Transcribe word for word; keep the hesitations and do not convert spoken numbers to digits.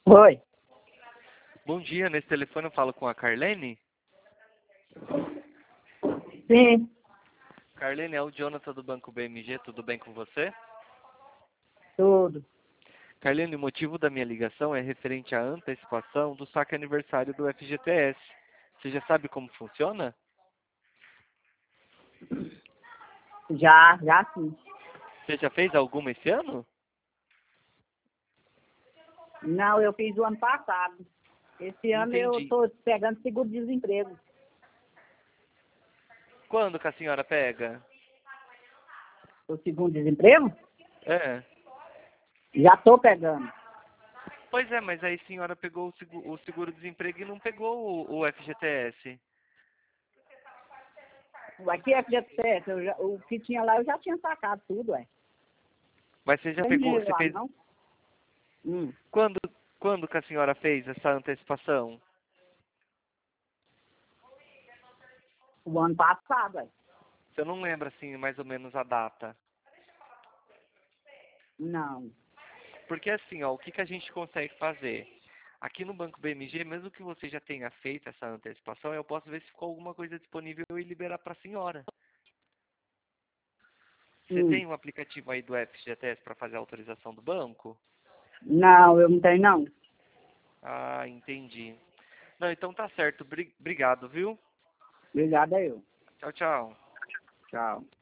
Oi. Bom dia, nesse telefone eu falo com a Carlene. Sim, Carlene, é o Jonathan do Banco B M G, tudo bem com você? tudo. Carlene, o motivo da minha ligação é referente à antecipação do saque aniversário do F G T S. Você já sabe como funciona? Já, já sim. Você já fez alguma esse ano? Não, eu fiz o ano passado. Esse ano eu Entendi. estou pegando seguro-desemprego. Quando que a senhora pega? O segundo-desemprego? É. Já estou pegando. Pois é, mas aí a senhora pegou o segu- o seguro-desemprego e não pegou o, o F G T S. Aqui é F G T S, eu já- o que tinha lá eu já tinha sacado tudo, ué. Mas você já Tem pegou, dinheiro você lá, fez... não? Hum. Quando, quando que a senhora fez essa antecipação? O ano passado, ué. Você não lembra, assim, mais ou menos a data? Não. Porque assim, ó, o que, que a gente consegue fazer? Aqui no Banco B M G, mesmo que você já tenha feito essa antecipação, eu posso ver se ficou alguma coisa disponível e liberar para a senhora. Você Hum. tem um aplicativo aí do F G T S para fazer a autorização do banco? Não, eu não tenho, não. Ah, entendi. Não, então tá certo. Bri- Obrigado, viu? Obrigado a eu. Tchau, tchau. Tchau.